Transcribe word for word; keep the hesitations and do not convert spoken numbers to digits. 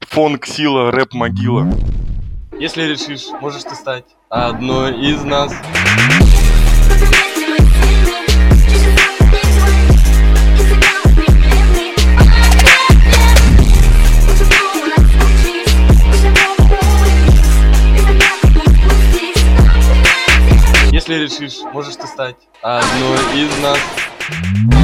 Фонк сила, рэп могила. Если решишь, можешь ты стать одной из нас. Если решишь, можешь ты стать одной из нас.